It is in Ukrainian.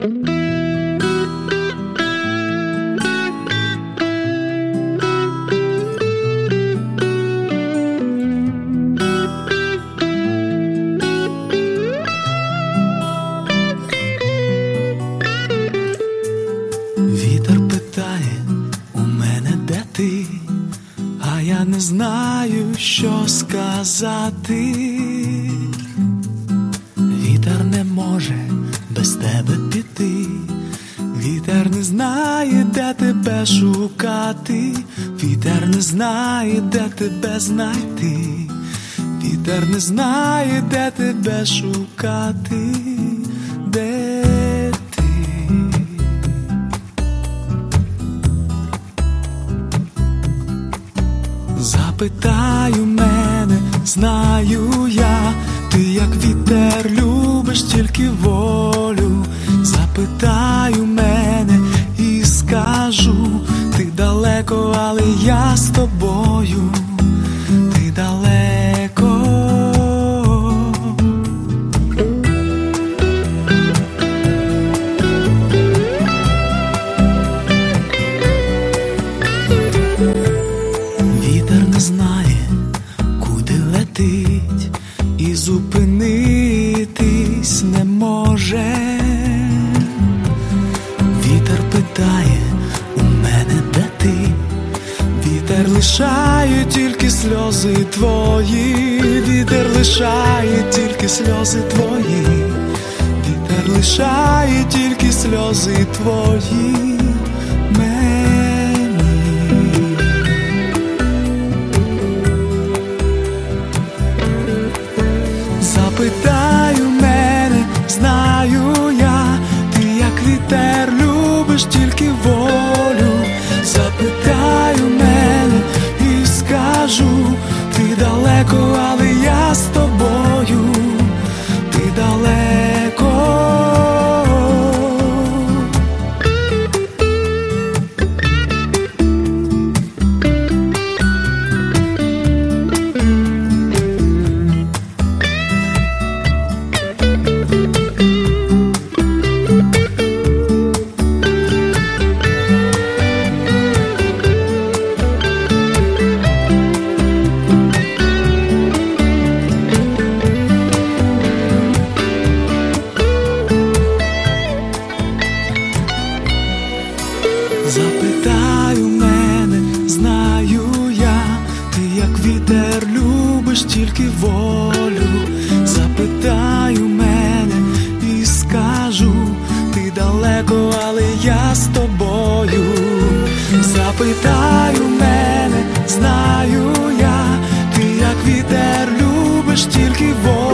Вітер питає у мене, де ти, а я не знаю, що сказати. Вітер не може без тебе піти, вітер не знає, де тебе шукати, вітер не знає, де тебе знайти, вітер не знає, де тебе шукати, де ти. Запитаю мене, знаю я, ти як вітер любиш тільки волю. Запитаю мене і скажу, ти далеко, але я з тобою, ти далеко. Вітер не знає, куди летить, і зупинитись не може. Вітер питає у мене, де ти, вітер лишає тільки сльози твої, вітер лишає тільки сльози твої, вітер лишає тільки сльози твої. Запитаю мене, знаю я, ти як вітер любиш тільки волю. Запитаю мене і скажу, ти далеко, але я з тобою, ти далеко. Запитаю мене, знаю я, ти як вітер любиш тільки волю. Запитаю мене і скажу, ти далеко, але я з тобою. Запитаю мене, знаю я, ти як вітер любиш тільки волю.